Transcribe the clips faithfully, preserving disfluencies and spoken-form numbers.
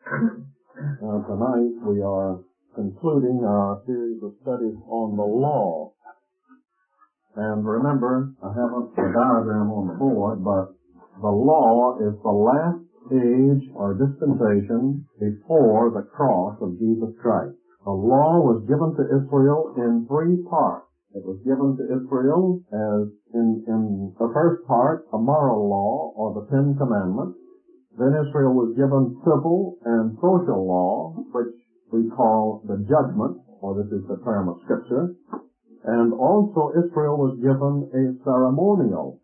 Now, tonight we are concluding our series of studies on the law. And remember, I haven't the diagram on the board, but the law is the last age or dispensation before the cross of Jesus Christ. The law was given to Israel in three parts. It was given to Israel as in, in the first part, a moral law or the Ten Commandments. Then Israel was given civil and social law, which we call the judgment, or this is the term of Scripture. And also Israel was given a ceremonial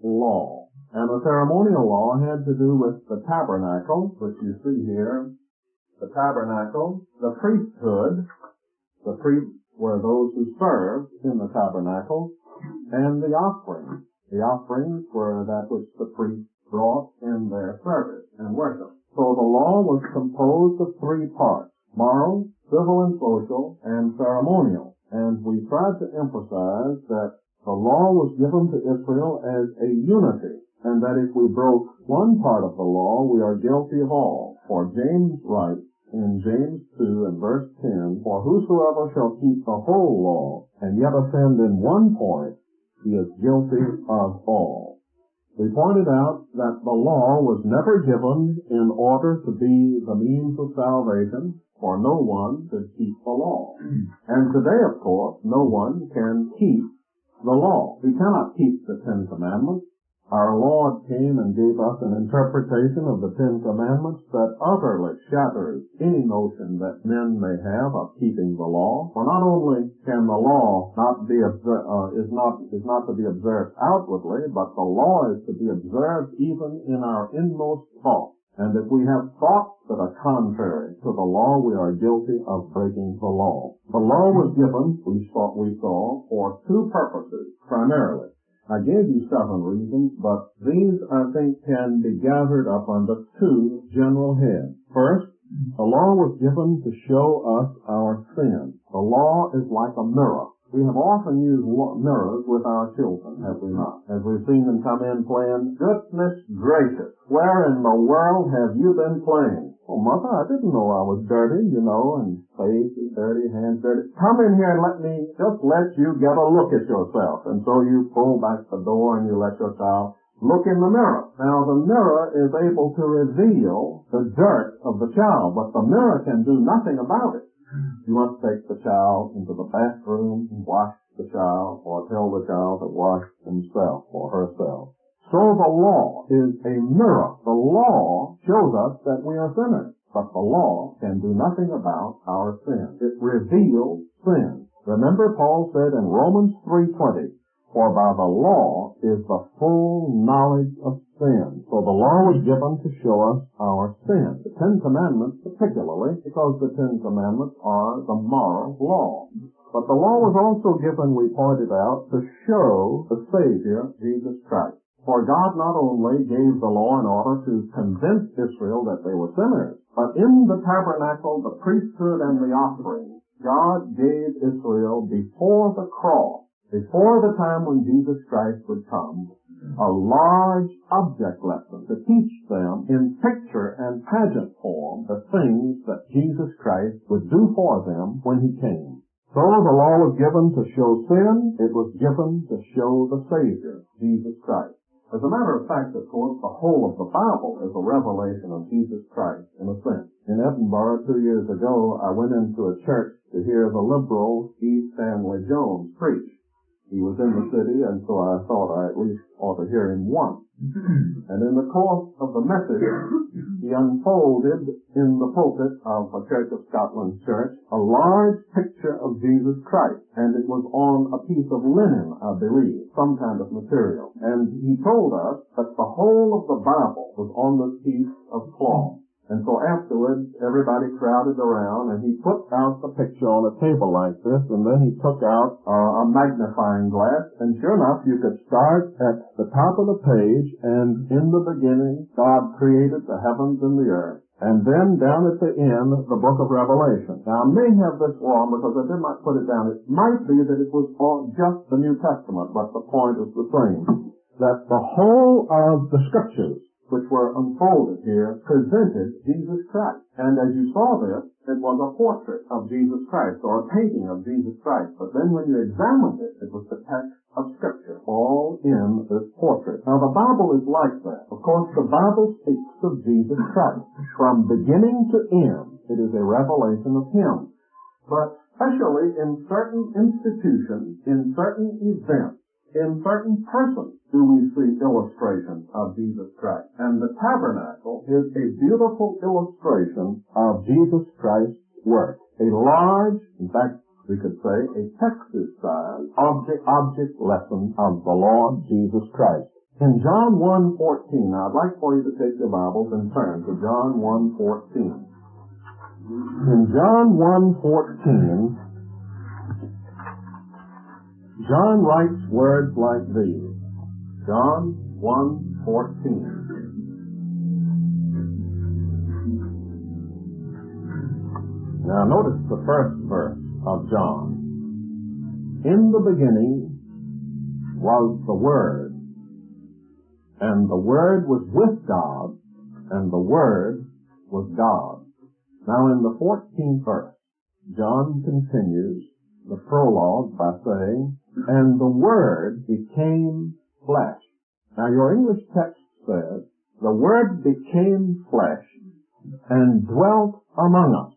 law. And the ceremonial law had to do with the tabernacle, which you see here. The tabernacle, the priesthood, the priests were those who served in the tabernacle, and the offerings. The offerings were that which the priests brought in their service and worship. So the law was composed of three parts: moral, civil and social, and ceremonial. And we tried to emphasize that the law was given to Israel as a unity, and that if we broke one part of the law, we are guilty of all. For James writes in James two and verse ten, "For whosoever shall keep the whole law, and yet offend in one point, he is guilty of all." We pointed out that the law was never given in order to be the means of salvation, for no one could keep the law. And today, of course, no one can keep the law. We cannot keep the Ten Commandments. Our Lord came and gave us an interpretation of the Ten Commandments that utterly shatters any notion that men may have of keeping the law. For not only can the law not be obser- uh, is not is not to be observed outwardly, but the law is to be observed even in our inmost thoughts. And if we have thoughts that are contrary to the law, we are guilty of breaking the law. The law was given, we saw, we saw, for two purposes primarily. I gave you seven reasons, but these, I think, can be gathered up under two general heads. First, the law was given to show us our sin. The law is like a mirror. We have often used mirrors with our children, have we not? As we've seen them come in playing, "Goodness gracious, where in the world have you been playing?" "Oh, Mother, I didn't know I was dirty, you know, and face is dirty, hands dirty. Come in here and let me, just let you get a look at yourself." And so you pull back the door and you let your child look in the mirror. Now, the mirror is able to reveal the dirt of the child, but the mirror can do nothing about it. You must take the child into the bathroom and wash the child, or tell the child to wash himself or herself. So the law is a mirror. The law shows us that we are sinners, but the law can do nothing about our sin. It reveals sin. Remember, Paul said in Romans three twenty, "For by the law is the full knowledge of sin." So the law was given to show us our sin. The Ten Commandments particularly, because the Ten Commandments are the moral law. But the law was also given, we pointed out, to show the Savior, Jesus Christ. For God not only gave the law in order to convince Israel that they were sinners, but in the tabernacle, the priesthood, and the offering, God gave Israel before the cross, before the time when Jesus Christ would come, a large object lesson to teach them in picture and pageant form the things that Jesus Christ would do for them when he came. So the law was given to show sin. It was given to show the Savior, Jesus Christ. As a matter of fact, of course, the whole of the Bible is a revelation of Jesus Christ, in a sense. In Edinburgh two years ago, I went into a church to hear the liberal E. Stanley Jones preach. He was in the city, and so I thought I at least ought to hear him once. And in the course of the message, he unfolded in the pulpit of a Church of Scotland church a large picture of Jesus Christ, and it was on a piece of linen, I believe, some kind of material. And he told us that the whole of the Bible was on this piece of cloth. And so afterwards, everybody crowded around, and he put out the picture on a table like this, and then he took out uh, a magnifying glass, and sure enough, you could start at the top of the page, and in the beginning, God created the heavens and the earth. And then down at the end, the book of Revelation. Now, I may have this wrong because I did not put it down. It might be that it was all just the New Testament, but the point is the same. That the whole of the Scriptures which were unfolded here presented Jesus Christ. And as you saw this, it was a portrait of Jesus Christ, or a painting of Jesus Christ. But then when you examined it, it was the text of Scripture, all in this portrait. Now the Bible is like that. Of course, the Bible speaks of Jesus Christ. From beginning to end, it is a revelation of Him. But especially in certain institutions, in certain events, in certain persons, do we see illustrations of Jesus Christ. And the tabernacle is a beautiful illustration of Jesus Christ's work. A large, in fact, we could say, a Texas-sized object, object lesson of the Lord Jesus Christ. In John one fourteen, now I'd like for you to take your Bibles and turn to John one fourteen. In John one fourteen, John writes words like these. John one fourteen. Now notice the first verse of John. In the beginning was the Word, and the Word was with God, and the Word was God. Now in the fourteenth verse, John continues the prologue by saying, and the Word became flesh. Now your English text says, the Word became flesh and dwelt among us.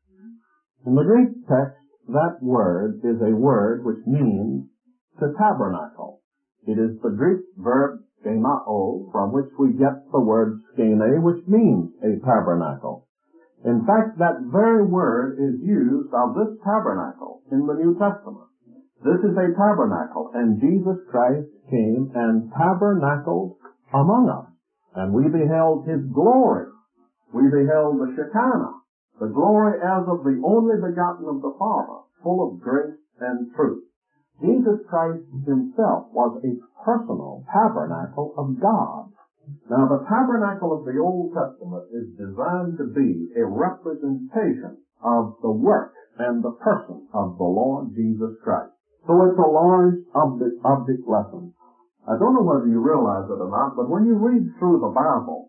In the Greek text, that word is a word which means to tabernacle. It is the Greek verb skenao, from which we get the word skene, which means a tabernacle. In fact, that very word is used of this tabernacle in the New Testament. This is a tabernacle, and Jesus Christ came and tabernacled among us. And we beheld His glory. We beheld the Shekinah, the glory as of the only begotten of the Father, full of grace and truth. Jesus Christ Himself was a personal tabernacle of God. Now, the tabernacle of the Old Testament is designed to be a representation of the work and the person of the Lord Jesus Christ. So it's a large object, object lesson. I don't know whether you realize it or not, but when you read through the Bible,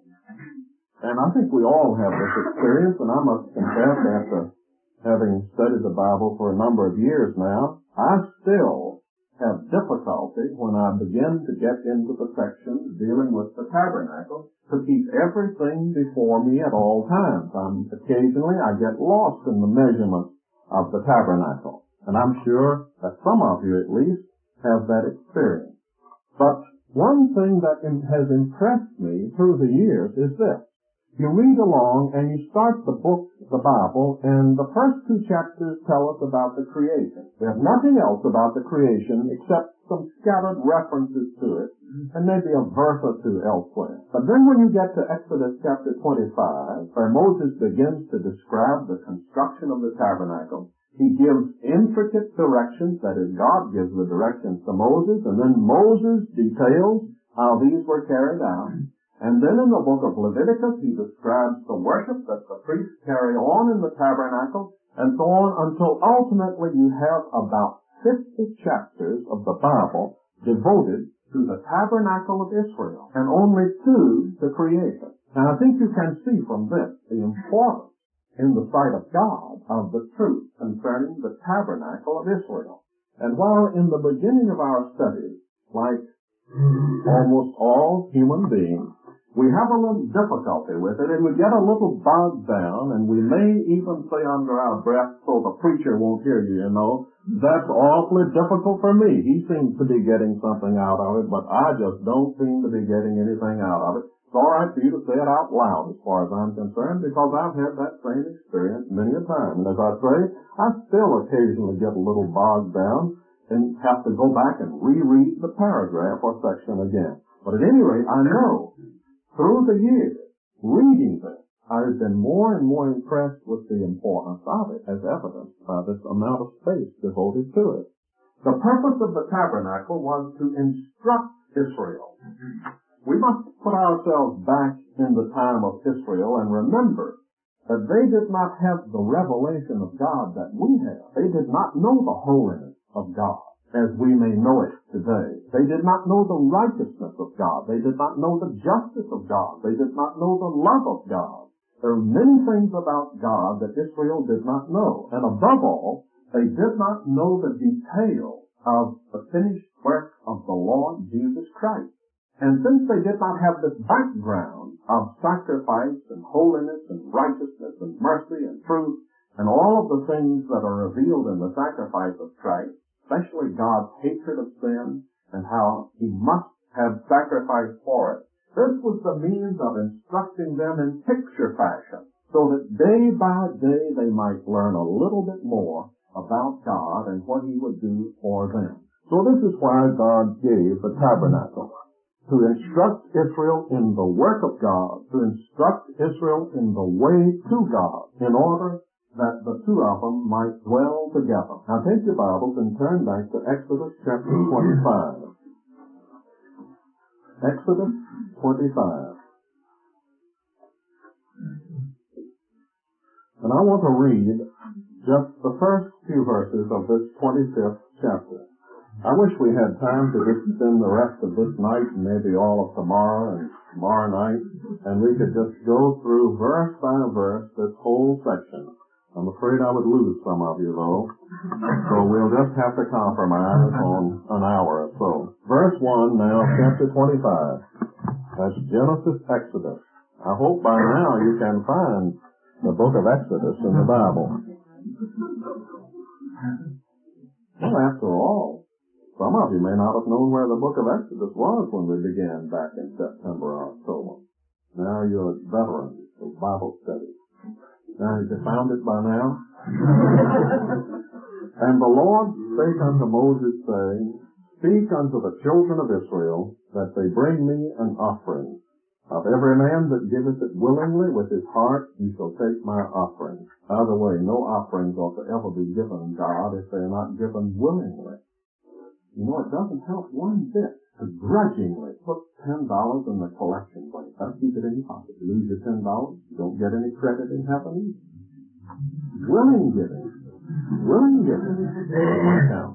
and I think we all have this experience, and I must confess, after having studied the Bible for a number of years now, I still have difficulty when I begin to get into the sections dealing with the tabernacle to keep everything before me at all times. I'm, occasionally I get lost in the measurement of the tabernacle, and I'm sure that some of you at least have that experience. But one thing that has impressed me through the years is this. You read along and you start the book, the Bible, and the first two chapters tell us about the creation. There's nothing else about the creation except some scattered references to it and maybe a verse or two elsewhere. But then when you get to Exodus chapter twenty-five, where Moses begins to describe the construction of the tabernacle, he gives intricate directions, that is, God gives the directions to Moses, and then Moses details how these were carried out. And then in the book of Leviticus, he describes the worship that the priests carry on in the tabernacle, and so on, until ultimately you have about fifty chapters of the Bible devoted to the tabernacle of Israel, and only two to creation. Now I think you can see from this the importance in the sight of God of the truth concerning the tabernacle of Israel. And while in the beginning of our studies, like almost all human beings, we have a little difficulty with it, and we get a little bogged down, and we may even say under our breath, so the preacher won't hear you, you know, that's awfully difficult for me. He seems to be getting something out of it, but I just don't seem to be getting anything out of it. It's all right for you to say it out loud as far as I'm concerned, because I've had that same experience many a time. And as I say, I still occasionally get a little bogged down and have to go back and reread the paragraph or section again. But at any rate, I know through the years, reading this, I've been more and more impressed with the importance of it, as evidenced by this amount of space devoted to it. The purpose of the tabernacle was to instruct Israel. We must put ourselves back in the time of Israel and remember that they did not have the revelation of God that we have. They did not know the holiness of God. as we may know it today. They did not know the righteousness of God. They did not know the justice of God. They did not know the love of God. There are many things about God that Israel did not know. And above all, they did not know the detail of the finished work of the Lord Jesus Christ. And since they did not have this background of sacrifice and holiness and righteousness and mercy and truth and all of the things that are revealed in the sacrifice of Christ, especially God's hatred of sin and how He must have sacrificed for it, this was the means of instructing them in picture fashion so that day by day they might learn a little bit more about God and what He would do for them. So this is why God gave the tabernacle, to instruct Israel in the work of God, to instruct Israel in the way to God, in order that the two of them might dwell together. Now take your Bibles and turn back to Exodus chapter twenty-five. Exodus twenty-five. And I want to read just the first few verses of this twenty-fifth chapter. I wish we had time to just spend the rest of this night and maybe all of tomorrow and tomorrow night, and we could just go through verse by verse this whole section. I'm afraid I would lose some of you, though, so we'll just have to compromise on an hour or so. Verse one now, chapter twenty-five. That's Genesis, Exodus. I hope by now you can find the book of Exodus in the Bible. Well, after all, some of you may not have known where the book of Exodus was when we began back in September or October. Now you're veterans of Bible study. Now, have you found it by now? And the Lord spake unto Moses, saying, Speak unto the children of Israel, that they bring me an offering. Of every man that giveth it willingly with his heart, he shall take my offering. By the way, no offerings ought to ever be given God if they're not given willingly. You know, it doesn't help one bit to grudgingly put ten dollars in the collection plate. Don't keep it in your pocket. You lose your ten dollars, you don't get any credit in heaven. Willing giving. Willing giving. Now,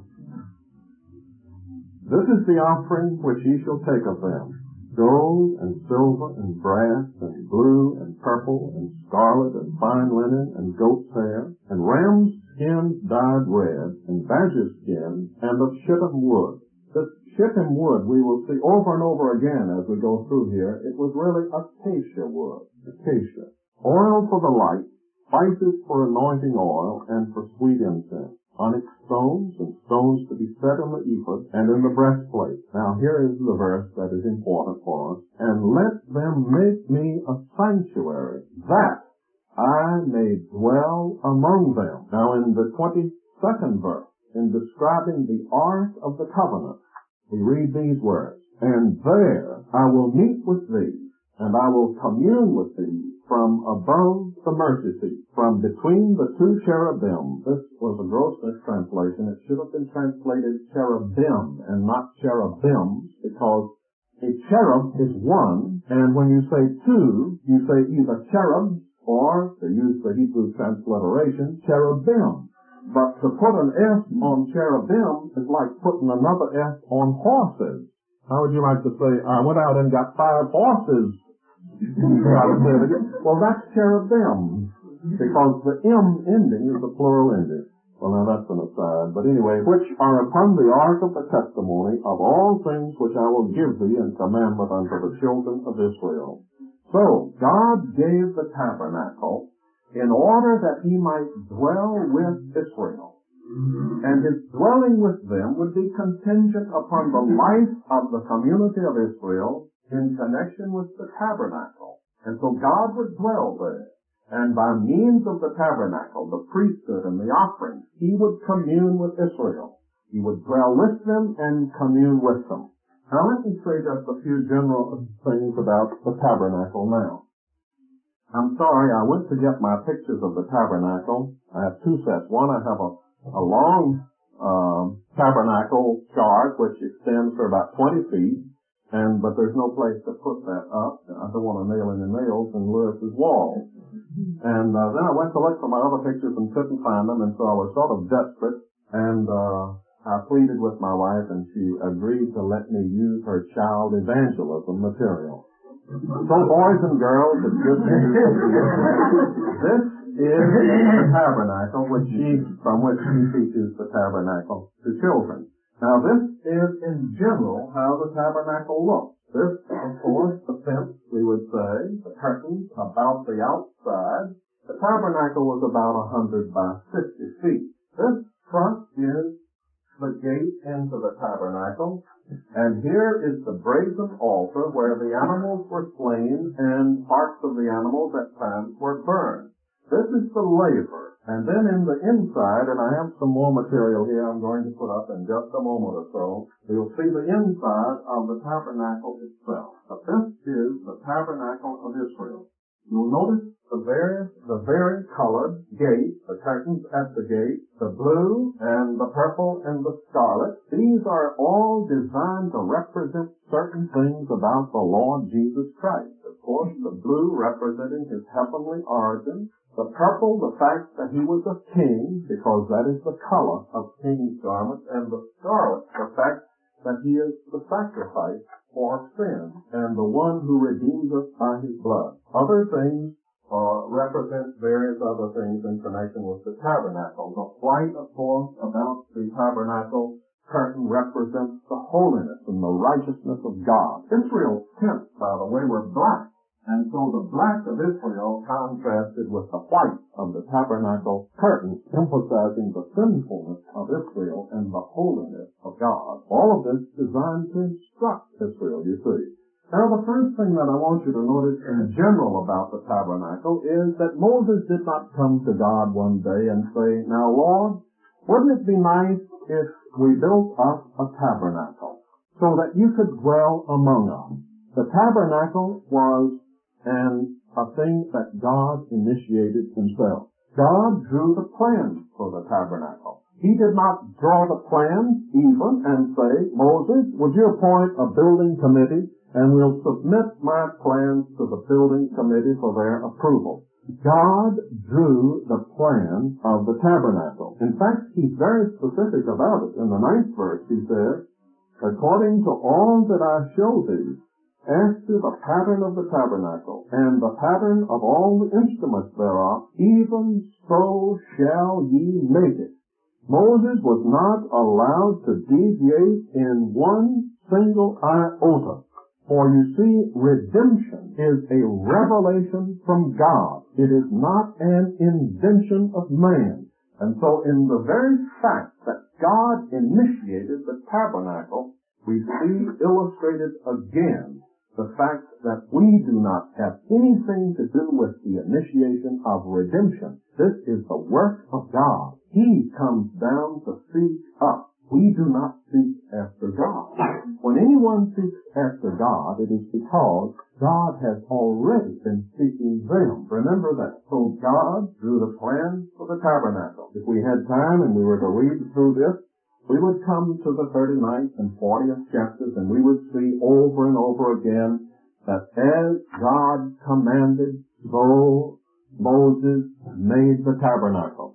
this is the offering which ye shall take of them. Gold and silver and brass and blue and purple and scarlet and fine linen and goat's hair and ram's skins dyed red and badger's skins and of shittim wood. This shittim wood we will see over and over again as we go through here. It was really acacia wood. Acacia. Oil for the light, spices for anointing oil and for sweet incense. Onyx stones and stones to be set in the ephod and in the breastplate. Now here is the verse that is important for us. And let them make me a sanctuary, that I may dwell among them. Now in the twenty-second verse, in describing the ark of the covenant, we read these words, And there I will meet with thee, and I will commune with thee from above the mercy seat, from between the two cherubim. This was a gross mistranslation. It should have been translated cherubim and not cherubims, because a cherub is one, and when you say two, you say either cherubs or, to use the Hebrew transliteration, cherubim. But to put an S on cherubim is like putting another S on horses. How would you like to say, I went out and got five horses? Well, that's cherubim, because the M ending is the plural ending. Well, now that's an aside, but anyway, which are upon the ark of the testimony of all things which I will give thee in commandment unto the children of Israel. So, God gave the tabernacle in order that He might dwell with Israel. And His dwelling with them would be contingent upon the life of the community of Israel in connection with the tabernacle. And so God would dwell there. And by means of the tabernacle, the priesthood and the offerings, He would commune with Israel. He would dwell with them and commune with them. Now let me say just a few general things about the tabernacle now. I'm sorry, I went to get my pictures of the tabernacle. I have two sets. One, I have a, a long uh, tabernacle chart which extends for about twenty feet. And, but there's no place to put that up. I don't want to nail any nails in Lewis's wall. And, uh, then I went to look for my other pictures and couldn't find them, and so I was sort of desperate. And, uh, I pleaded with my wife, and she agreed to let me use her child evangelism material. So, boys and girls, it's good to you. This is the tabernacle, which she, from which she teaches the tabernacle to children. Now, this is, in general, how the tabernacle looks. This, of course, the fence, we would say, the curtains about the outside. The tabernacle was about one hundred by sixty feet. This front is the gate into the tabernacle, and here is the brazen altar where the animals were slain and parts of the animals at times were burned. This is the laver. And then in the inside, and I have some more material here I'm going to put up in just a moment or so, you'll see the inside of the tabernacle itself. But this is the tabernacle of Israel. You'll notice the various, the vari-colored gate, the curtains at the gate, the blue and the purple and the scarlet. These are all designed to represent certain things about the Lord Jesus Christ. Of course, the blue representing his heavenly origin, the purple, the fact that he was a king, because that is the color of king's garments, and the scarlet, the fact that he is the sacrifice for sin, and the one who redeems us by his blood. Other things uh, represent various other things in connection with the tabernacle. The white, of course, about the tabernacle curtain represents the holiness and the righteousness of God. Israel's tents, by the way, were black. And so the black of Israel contrasted with the white of the tabernacle curtain, emphasizing the sinfulness of Israel and the holiness of God. All of this designed to instruct Israel, you see. Now, the first thing that I want you to notice in general about the tabernacle is that Moses did not come to God one day and say, "Now, Lord, wouldn't it be nice if we built us a tabernacle so that you could dwell among us?" The tabernacle was and a thing that God initiated himself. God drew the plans for the tabernacle. He did not draw the plans even and say, "Moses, would you appoint a building committee and we'll submit my plans to the building committee for their approval." God drew the plan of the tabernacle. In fact, he's very specific about it. In the ninth verse, he says, "According to all that I show thee, after the pattern of the tabernacle, and the pattern of all the instruments thereof, even so shall ye make it." Moses was not allowed to deviate in one single iota. For you see, redemption is a revelation from God. It is not an invention of man. And so in the very fact that God initiated the tabernacle, we see illustrated again the fact that we do not have anything to do with the initiation of redemption. This is the work of God. He comes down to seek us. We do not seek after God. When anyone seeks after God, it is because God has already been seeking them. Remember that. So God drew the plan for the tabernacle. If we had time and we were to read through this, we would come to the thirty-ninth and fortieth chapters, and we would see over and over again that as God commanded, so Moses made the tabernacle.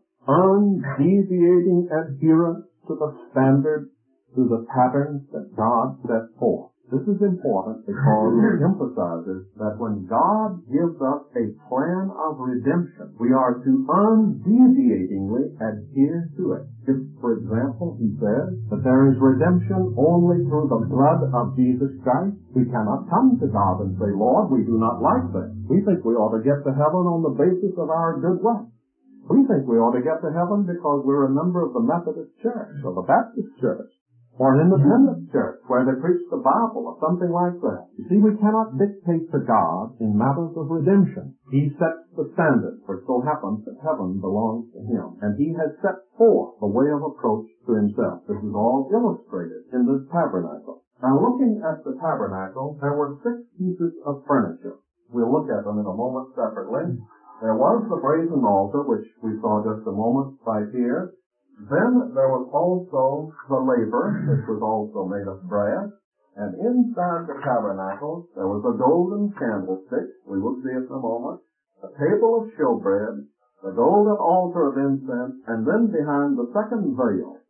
Undeviating adherence to the standards, to the patterns that God set forth. This is important because it emphasizes that when God gives us a plan of redemption, we are to undeviatingly adhere to it. If, for example, he says that there is redemption only through the blood of Jesus Christ, we cannot come to God and say, "Lord, we do not like that. We think we ought to get to heaven on the basis of our good works. We think we ought to get to heaven because we're a member of the Methodist Church or the Baptist Church or an independent church where they preach the Bible or something like that." You see, we cannot dictate to God in matters of redemption. He sets the standard, for it so happens that heaven belongs to him. And he has set forth the way of approach to himself. This is all illustrated in this tabernacle. Now, looking at the tabernacle, there were six pieces of furniture. We'll look at them in a moment separately. There was the brazen altar, which we saw just a moment right here. Then there was also the laver, which was also made of brass. And inside the tabernacle, there was a golden candlestick. We will see it in a moment. A table of showbread, the golden altar of incense, and then behind the second veil,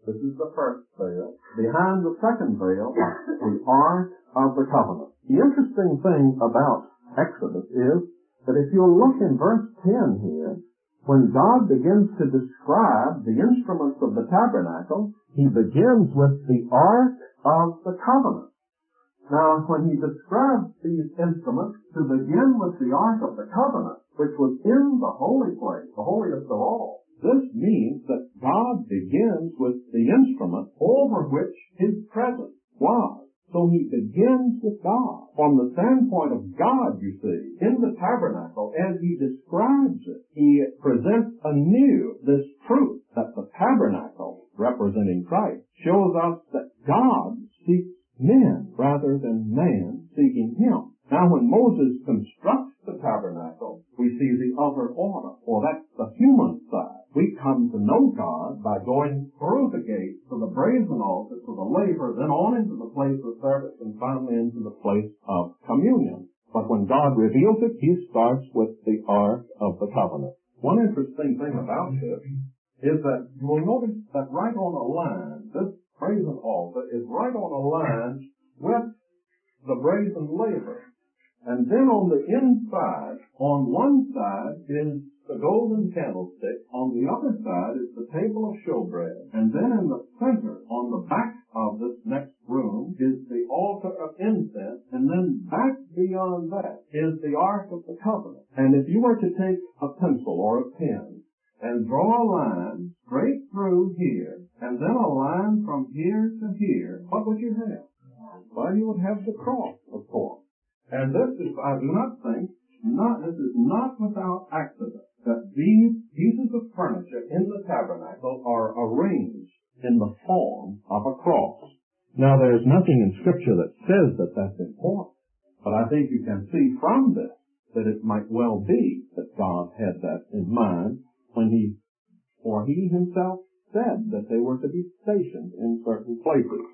This is the first veil. Behind the second veil, the Ark of the Covenant. The interesting thing about Exodus is that if you look in verse ten here, when God begins to describe the instruments of the tabernacle, he begins with the Ark of the Covenant. Now, when he describes these instruments, to begin with the Ark of the Covenant, which was in the holy place, the holiest of all, this means that God begins with the instrument over which his presence was. So he begins with God. From the standpoint of God, you see, in the tabernacle, as he describes it, he presents anew this truth that the tabernacle, representing Christ, shows us that God seeks men rather than man seeking him. Now, when Moses constructs the tabernacle, we see the other order, or that's the human side. We come to know God by going through the gate to the brazen altar, to the laver, then on into the place of service, and finally into the place of communion. But when God reveals it, he starts with the Ark of the Covenant. One interesting thing about this is that you will notice that right on a line, this brazen altar is right on a line with the brazen laver. And then on the inside, on one side is the golden candlestick, on the other side is the table of showbread, and then in the center, on the back of this next room, is the altar of incense, and then back beyond that is the Ark of the Covenant. And if you were to take a pencil or a pen and draw a line straight through here, and then a line from here to here, what would you have? Well, you would have the cross, of course. And this is, I do not think, not, this is not without accident that these pieces of furniture in the tabernacle are arranged in the form of a cross. Now, there's nothing in Scripture that says that that's important, but I think you can see from this that it might well be that God had that in mind when he, for he himself said that they were to be stationed in certain places.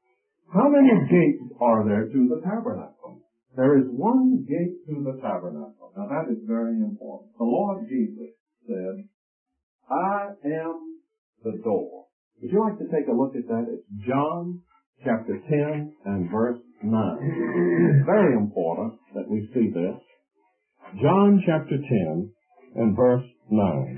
How many gates are there to the tabernacle? There is one gate to the tabernacle. Now that is very important. The Lord Jesus said, I am the door. Would you like to take a look at that? It's John chapter ten and verse nine. It's very important that we see this. John chapter ten and verse nine.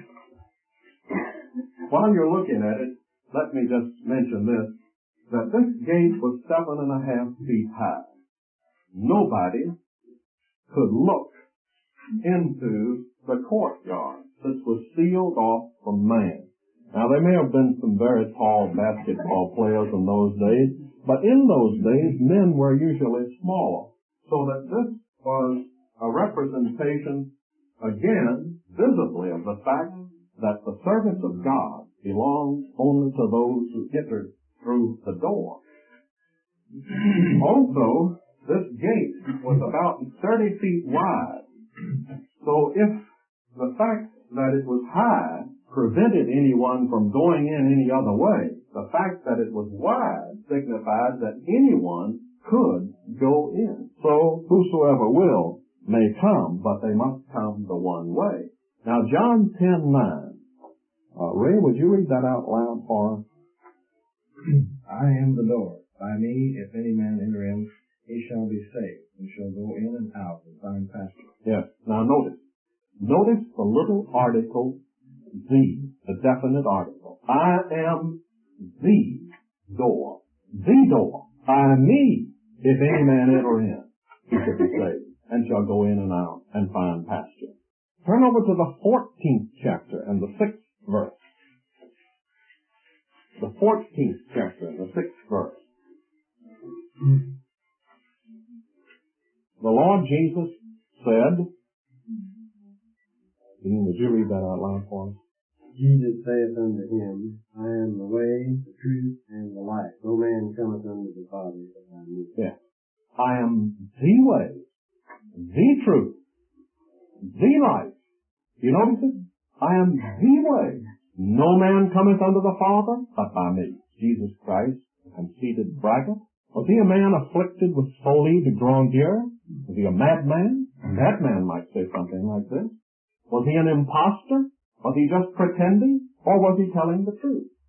While you're looking at it, let me just mention this, that this gate was seven and a half feet high. Nobody could look into the courtyard. This was sealed off from man. Now, there may have been some very tall basketball players in those days, but in those days, men were usually smaller. So that this was a representation, again, visibly, of the fact that the service of God belongs only to those who enter through the door. Also, this gate was about thirty feet wide. So if the fact that it was high prevented anyone from going in any other way, the fact that it was wide signified that anyone could go in. So whosoever will may come, but they must come the one way. Now, John ten nine. Uh, Ray, would you read that out loud for us? I am the door. By me, if any man enter in, he shall be saved, and shall go in and out and find pasture. Yes. Now notice. Notice the little article, the, the definite article. I am the door. The door. By me, if any man enter in, he shall be saved, and shall go in and out and find pasture. Turn over to the fourteenth chapter and the sixth verse. The fourteenth chapter and the sixth verse. The Lord Jesus said, Dean, would you read that out loud for us? Jesus saith unto him, I am the way, the truth, and the life. No man cometh unto the Father but by me. Yes. I am the way, the truth, the life. You notice it? I am the way. No man cometh unto the Father but by me. Jesus Christ, a conceited braggart. Was he a man afflicted with folly to draw near? Was he a madman? A madman might say something like this. Was he an impostor? Was he just pretending? Or was he telling the truth?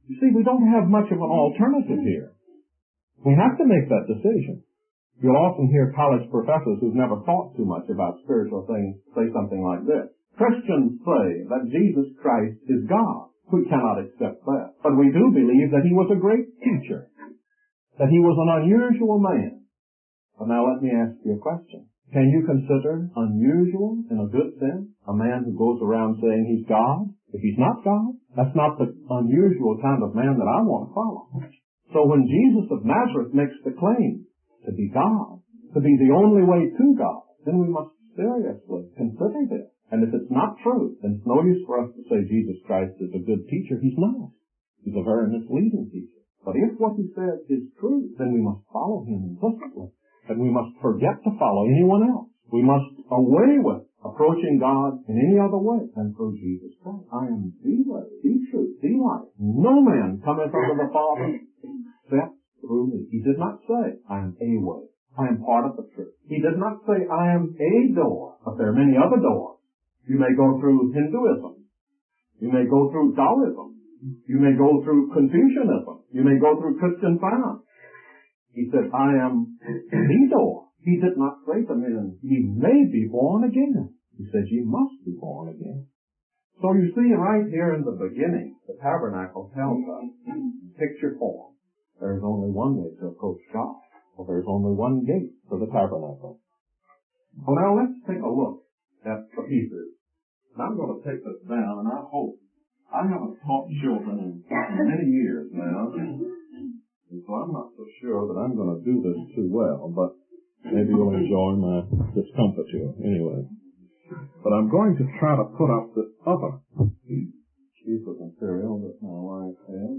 You see, we don't have much of an alternative here. We have to make that decision. You'll often hear college professors who've never thought too much about spiritual things say something like this. Christians say that Jesus Christ is God. We cannot accept that. But we do believe that he was a great teacher, that he was an unusual man. But now let me ask you a question. Can you consider unusual in a good sense a man who goes around saying he's God? If he's not God, that's not the unusual kind of man that I want to follow. So when Jesus of Nazareth makes the claim to be God, to be the only way to God, then we must seriously consider this. And if it's not true, then it's no use for us to say Jesus Christ is a good teacher. He's not. He's a very misleading teacher. But if what he said is true, then we must follow him implicitly. And we must forget to follow anyone else. We must away with approaching God in any other way than through Jesus Christ. I am the way, the truth, the life. No man cometh unto the Father except through me. He did not say, I am a way. I am part of the truth. He did not say, I am a door, but there are many other doors. You may go through Hinduism. You may go through Taoism. You may go through Confucianism. You may go through Christian Science. He said, I am the door. He did not say to men, ye may be born again. He said, ye must be born again. So you see right here in the beginning, the tabernacle tells us, picture form, there is only one way to approach God. Well, there's only one gate to the tabernacle. Well, now let's take a look at the pieces. And I'm going to take this down, and I hope, I haven't taught children in many years now, and so I'm not so sure that I'm going to do this too well, but maybe you'll enjoy my discomfort here anyway. But I'm going to try to put up this other piece of material that my wife has.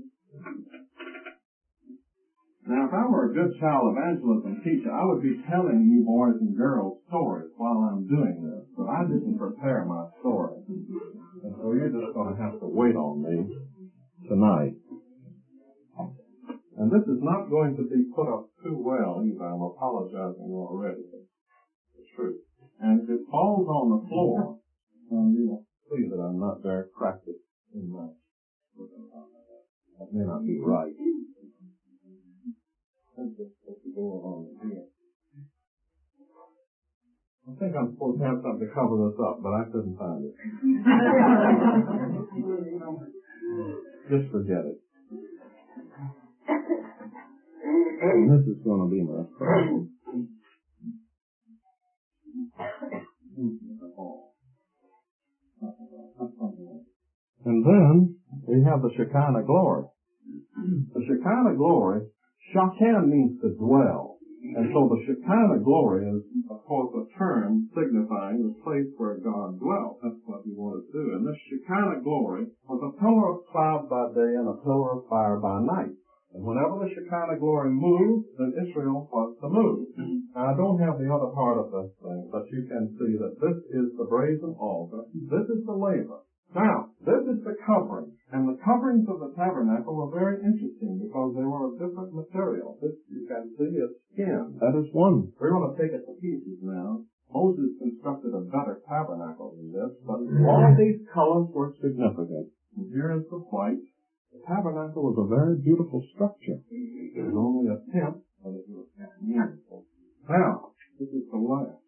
Now, if I were a good child evangelism teacher, I would be telling you boys and girls stories while I'm doing this, but I didn't prepare my story. And so you're just going to have to wait on me tonight. And this is not going to be put up too well either. I'm apologizing already. It's true. And if it falls on the floor, then you'll see that I'm not very practiced in that. That may not be right. Let's just let you go along here. I think I'm supposed to have something to cover this up, but I couldn't find it. Just forget it. And this is going to be my problem. And then we have the Shekinah glory. The Shekinah glory, Shekinah means to dwell. And so the Shekinah glory is, of course, a term signifying the place where God dwelt. That's what we want to do. And this Shekinah glory was a pillar of cloud by day and a pillar of fire by night. And whenever the Shekinah glory moved, then Israel was to move. Now, I don't have the other part of this thing, but you can see that this is the brazen altar. This is the laver. Now, this is the covering. And the coverings of the tabernacle were very interesting because they were of different material. This, you can see, is skin. That is one. We're going to take it to pieces now. Moses constructed a better tabernacle than this, but all of these colors were significant. And here is the white. The tabernacle was a very beautiful structure. It was only a tent, but it was meaningful. Now, this is the last.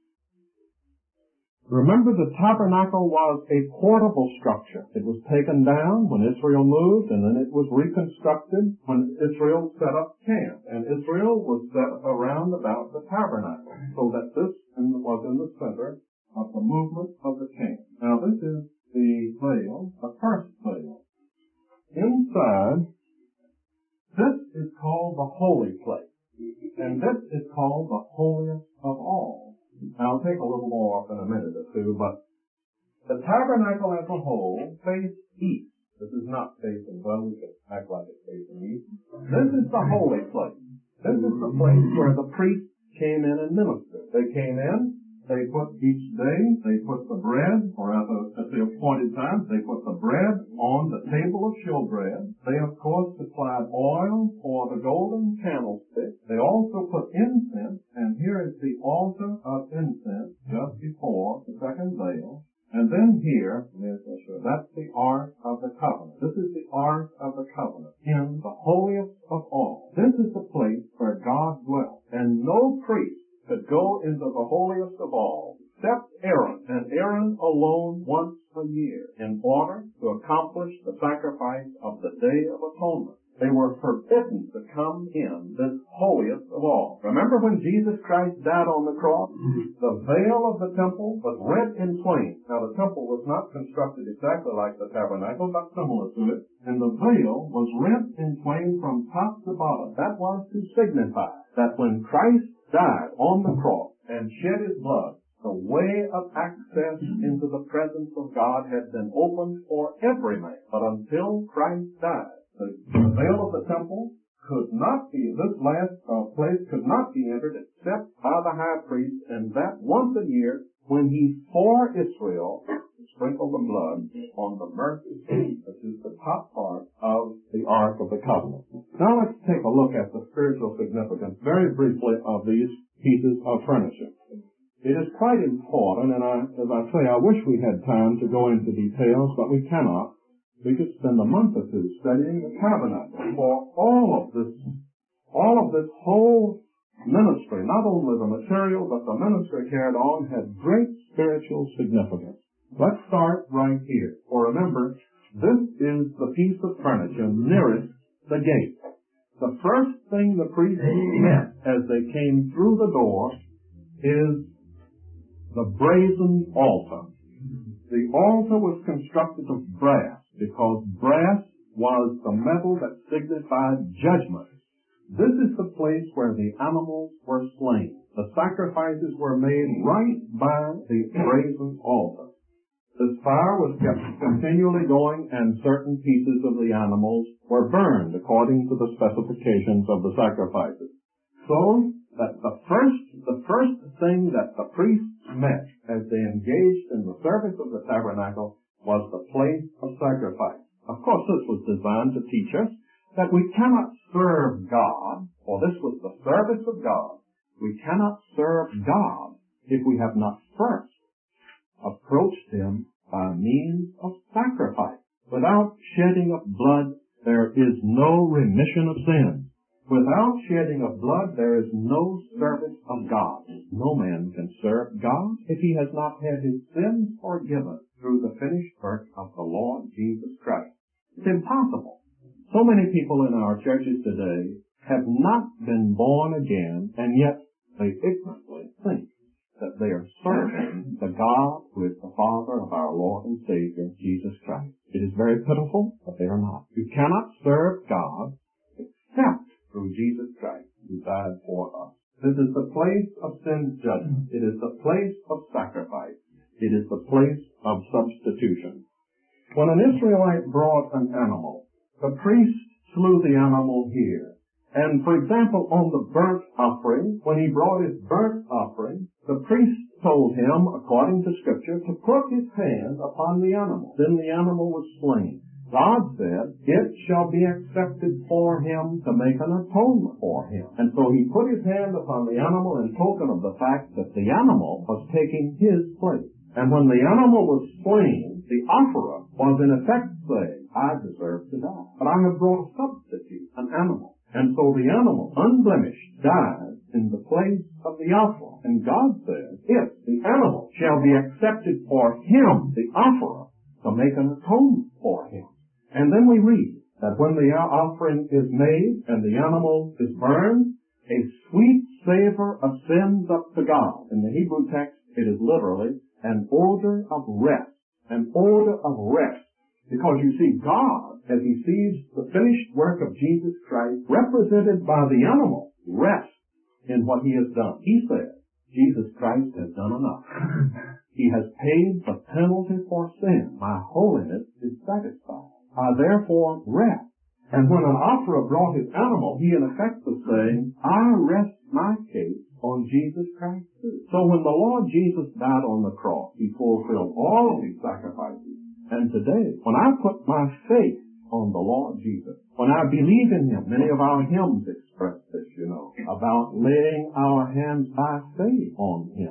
Remember, the tabernacle was a portable structure. It was taken down when Israel moved, and then it was reconstructed when Israel set up camp. And Israel was set around about the tabernacle, so that this was in the center of the movement of the camp. Now, this is the veil, the first veil. Inside, this is called the holy place, and this is called the holiest of all. I'll take a little more off in a minute or two, but the tabernacle as a whole faced east. This is not facing, well, we could act like it's facing east. This is the holy place. This is the place where the priests came in and ministered. They came in, they put each day, they put the bread, or at the, at the appointed times, they put the bread on the table of showbread. They, of course, supplied oil for the golden candlestick. They also put incense, and here is the altar of incense just before the second veil. And then here, that's the Ark of the Covenant. This is the Ark of the Covenant in the holiest of all. This is the place where God dwelt. And no priest could go into the holiest of all except Aaron, and Aaron alone once a year, in order to accomplish the sacrifice of the Day of Atonement. They were forbidden to come in this holiest of all. Remember when Jesus Christ died on the cross? The veil of the temple was rent in twain. Now the temple was not constructed exactly like the tabernacle, but similar to it. And the veil was rent in twain from top to bottom. That was to signify that when Christ died on the cross and shed his blood, the way of access into the presence of God had been opened for every man. But until Christ died, the veil of the temple could not be, this last uh, place could not be entered except by the high priest, and that once a year when he for Israel sprinkled the blood on the mercy seat, which is the top part of the Ark of the Covenant. Now let's take a look at the spiritual significance very briefly of these pieces of furniture. It is quite important, and I, as I say, I wish we had time to go into details, but we cannot. We could spend a month or two studying the tabernacle for all of this, all of this whole ministry, not only the material, but the ministry carried on had great spiritual significance. Let's start right here. For remember, this is the piece of furniture nearest the gate. The first thing the priests met as they came through the door is the brazen altar. The altar was constructed of brass, because brass was the metal that signified judgment. This is the place where the animals were slain. The sacrifices were made right by the brazen altar. This fire was kept continually going, and certain pieces of the animals were burned according to the specifications of the sacrifices. So that the first, the first thing that the priests met as they engaged in the service of the tabernacle was the place of sacrifice. Of course, this was designed to teach us that we cannot serve God, for this was the service of God. We cannot serve God if we have not first approached him by means of sacrifice. Without shedding of blood, there is no remission of sins. Without shedding of blood, there is no service of God. No man can serve God if he has not had his sins forgiven through the finished work of the Lord Jesus Christ. It's impossible. So many people in our churches today have not been born again, and yet they ignorantly think that they are serving the God who is the Father of our Lord and Savior, Jesus Christ. It is very pitiful, but they are not. You cannot serve God except through Jesus Christ, who died for us. This is the place of sin judgment. It is the place of sacrifice. It is the place of substitution. When an Israelite brought an animal, the priest slew the animal here. And, for example, on the burnt offering, when he brought his burnt offering, the priest told him, according to Scripture, to put his hand upon the animal. Then the animal was slain. God said, it shall be accepted for him to make an atonement for him. And so he put his hand upon the animal in token of the fact that the animal was taking his place. And when the animal was slain, the offerer was in effect saying, I deserve to die, but I have brought a substitute, an animal. And so the animal, unblemished, died in the place of the offerer. And God said, if the animal shall be accepted for him, the offerer, to make an atonement for him. And then we read that when the offering is made and the animal is burned, a sweet savor ascends up to God. In the Hebrew text, it is literally an odor of rest, an odor of rest. Because you see, God, as he sees the finished work of Jesus Christ, represented by the animal, rests in what he has done. He said, Jesus Christ has done enough. He has paid the penalty for sin. My holiness is satisfied. I therefore rest. And when an offerer brought his animal, he in effect was saying, I rest my case on Jesus Christ too. So when the Lord Jesus died on the cross, he fulfilled all of his sacrifices. And today, when I put my faith on the Lord Jesus, when I believe in him, many of our hymns express this, you know, about laying our hands by faith on him.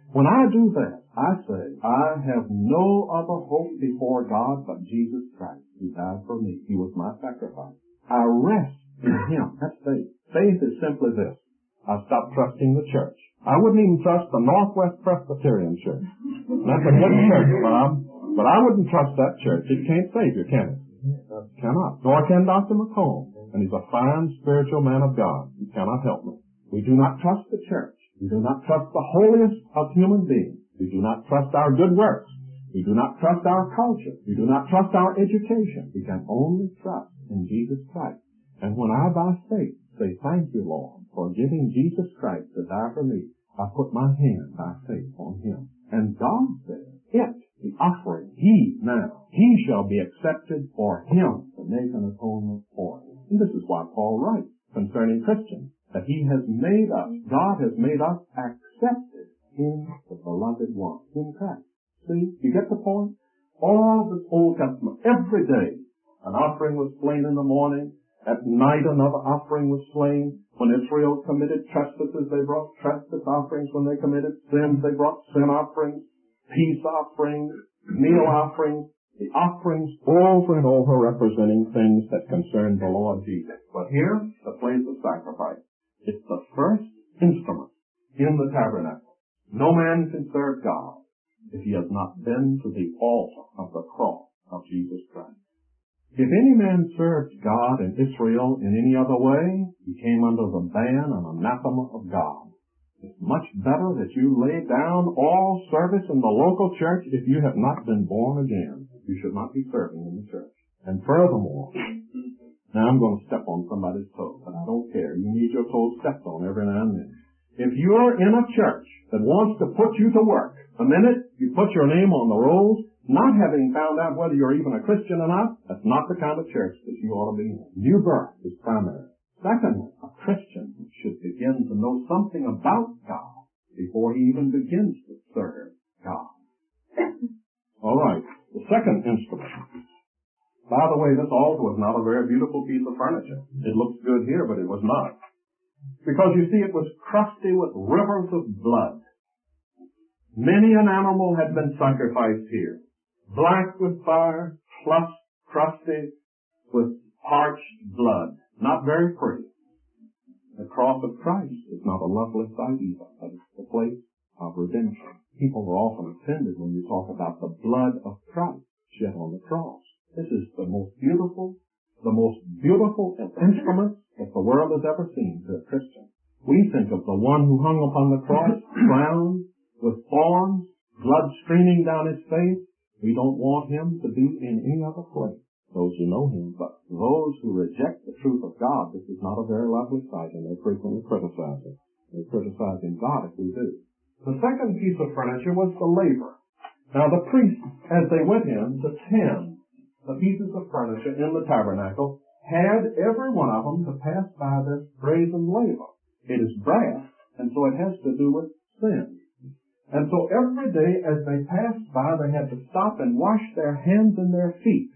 When I do that, I say, I have no other hope before God but Jesus Christ, who died for me. He was my sacrifice. I rest in Him. That's faith. Faith is simply this. I stopped trusting the church. I wouldn't even trust the Northwest Presbyterian Church. That's a good church, Bob. But I wouldn't trust that church. It can't save you, can it? It cannot. Nor can Doctor McComb. And he's a fine spiritual man of God. He cannot help me. We do not trust the church. We do not trust the holiest of human beings. We do not trust our good works. We do not trust our culture. We do not trust our education. We can only trust in Jesus Christ. And when I, by faith, say, thank you, Lord, for giving Jesus Christ to die for me, I put my hand by faith on Him. And God says, it, the offering, He now, He shall be accepted for Him to make an atonement for Him. And this is why Paul writes concerning Christians, that He has made us, God has made us accepted in the beloved one, in Christ. See, you get the point? All of the Old Testament, every day, an offering was slain in the morning. At night, another offering was slain. When Israel committed trespasses, they brought trespass offerings. When they committed sins, they brought sin offerings, peace offerings, meal offerings. The offerings over and over representing things that concern the Lord Jesus. But here, the place of sacrifice. It's the first instrument in the tabernacle. No man can serve God if he has not been to the altar of the cross of Jesus Christ. If any man served God in Israel in any other way, he came under the ban and anathema of God. It's much better that you lay down all service in the local church if you have not been born again. You should not be serving in the church. And furthermore, now I'm going to step on somebody's toes, but I don't care. You need your toes stepped on every now and then. If you're in a church that wants to put you to work, the minute you put your name on the rolls, not having found out whether you're even a Christian or not, that's not the kind of church that you ought to be in. New birth is primary. Secondly, a Christian should begin to know something about God before he even begins to serve God. All right, the second instrument. By the way, this altar was not a very beautiful piece of furniture. It looks good here, but it was not. Because you see, it was crusty with rivers of blood. Many an animal had been sacrificed here. Black with fire, plus crusty with parched blood. Not very pretty. The cross of Christ is not a lovely sight either, but it's the place of redemption. People are often offended when you talk about the blood of Christ shed on the cross. This is the most beautiful, the most beautiful instrument that the world has ever seen to a Christian. We think of the one who hung upon the cross, crowned with thorns, blood streaming down his face. We don't want him to be in any other place. Those who know him, but those who reject the truth of God, this is not a very lovely sight, and they frequently criticize it. They're criticizing God if we do. The second piece of furniture was the laver. Now the priests, as they went in to tend the pieces of furniture in the tabernacle, had every one of them to pass by this brazen laver. It is brass, and so it has to do with sin. And so every day as they passed by, they had to stop and wash their hands and their feet.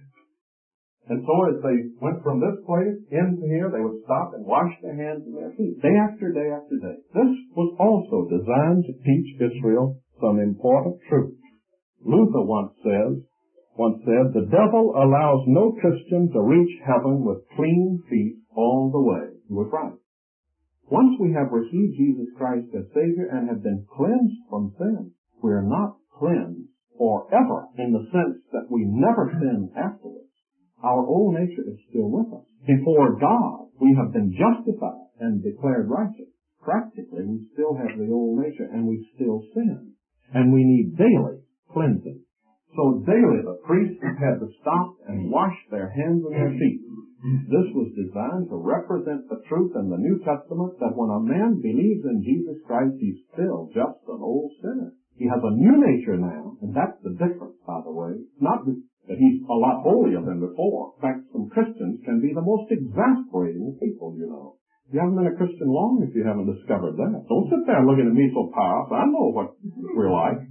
And so as they went from this place into here, they would stop and wash their hands and their feet, day after day after day. This was also designed to teach Israel some important truth. Luther once says, once said, the devil allows no Christian to reach heaven with clean feet all the way. He was right. Once we have received Jesus Christ as Savior and have been cleansed from sin, we are not cleansed forever in the sense that we never sin afterwards. Our old nature is still with us. Before God, we have been justified and declared righteous. Practically, we still have the old nature and we still sin. And we need daily cleansing. So daily the priests had to stop and wash their hands and their feet. This was designed to represent the truth in the New Testament that when a man believes in Jesus Christ, he's still just an old sinner. He has a new nature now, and that's the difference, by the way. Not that he's a lot holier than before. In fact, some Christians can be the most exasperating people, you know. You haven't been a Christian long if you haven't discovered that. Don't sit there looking at me so powerful. I know what we're like.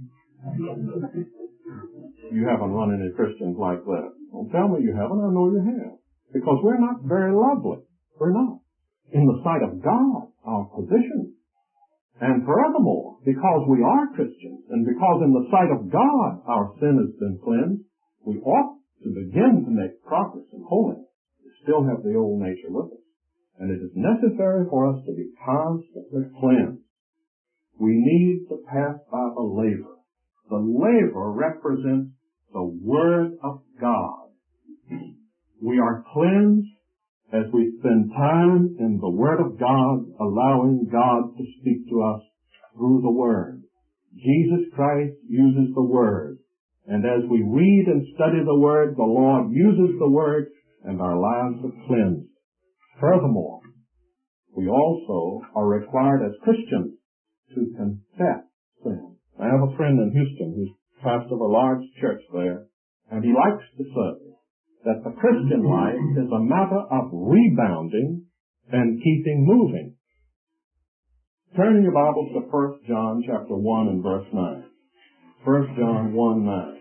You haven't run into Christians like that. Don't tell me you haven't. I know you have. Because we're not very lovely. We're not. In the sight of God, our position. And furthermore, because we are Christians, and because in the sight of God our sin has been cleansed, we ought to begin to make progress in holiness. We still have the old nature with us. And it is necessary for us to be constantly cleansed. We need to pass by the laver. The laver represents the Word of God. We are cleansed as we spend time in the Word of God, allowing God to speak to us through the Word. Jesus Christ uses the Word. And as we read and study the Word, the Lord uses the Word, and our lives are cleansed. Furthermore, we also are required as Christians to confess sin. I have a friend in Houston who's pastor of a large church there, and he likes to say that the Christian life is a matter of rebounding and keeping moving. Turning your Bibles to First John chapter one and verse nine. First John one nine.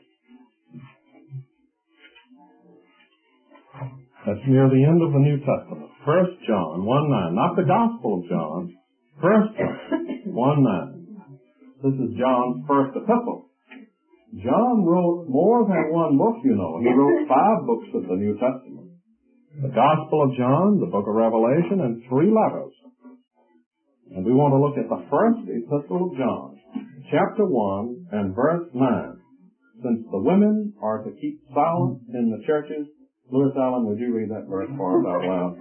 That's near the end of the New Testament. First John one nine. Not the Gospel of John. First John one nine. This is John's first epistle. John wrote more than one book, you know. He wrote five books of the New Testament. The Gospel of John, the book of Revelation, and three letters. And we want to look at the first epistle of John, chapter one and verse nine. Since the women are to keep silent in the churches, Lewis Allen, would you read that verse for us out loud?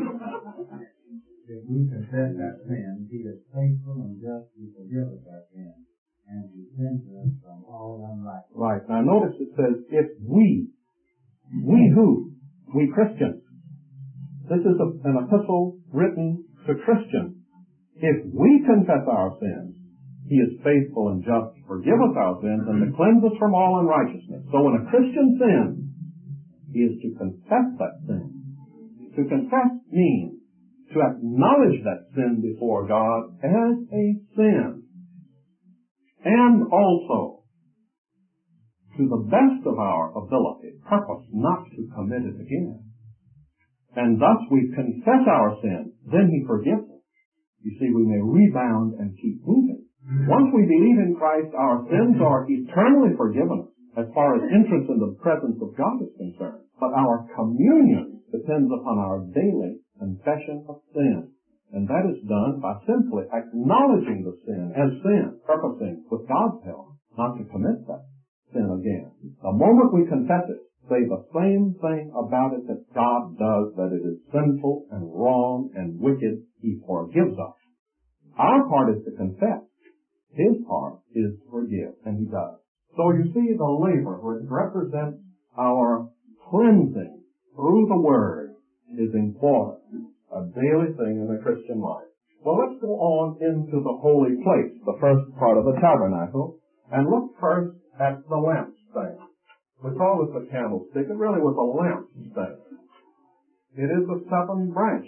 If we confess our sins, He is faithful and just to forgive us our sins and to cleanse us from all unrighteousness. Right. Now notice it says, if we, we who? We Christians. This is a, an epistle written to Christians. If we confess our sins, He is faithful and just to forgive us our sins and to cleanse us from all unrighteousness. So when a Christian sins, he is to confess that sin. To confess means to acknowledge that sin before God as a sin. And also, to the best of our ability, purpose not to commit it again. And thus we confess our sin, then He forgives us. You see, we may rebound and keep moving. Once we believe in Christ, our sins are eternally forgiven us as far as entrance into the presence of God is concerned. But our communion depends upon our daily confession of sin. And that is done by simply acknowledging the sin as sin, purposing with God's help not to commit that sin again. The moment we confess it, say the same thing about it that God does, that it is sinful and wrong and wicked, He forgives us. Our part is to confess. His part is to forgive, and He does. So you see, the laver, which represents our cleansing through the Word, is important, a daily thing in the Christian life. Well, let's go on into the holy place, the first part of the tabernacle, and look first at the lampstand. We call this a candlestick. It really was a lampstand. It is a seven branch.